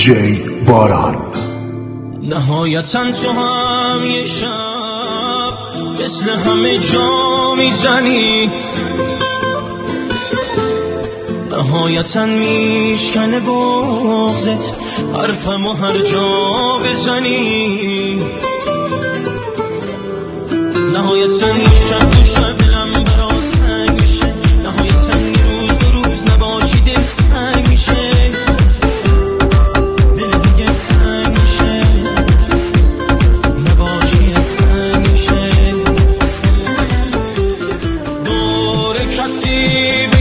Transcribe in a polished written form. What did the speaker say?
دیجی باران. نهایتاً تو هم یه شب مثل همه جا میزنی، نهایتاً میشکنه بغضت حرفمو هر جا بزنی، نهایتاً این شب تو شبلم برات تنگ میشه، نهایتاً این روز دو روز نباشی دل سنگ میشه، دل دیگه تنگ میشه نباشی سنگ میشه. دور کسی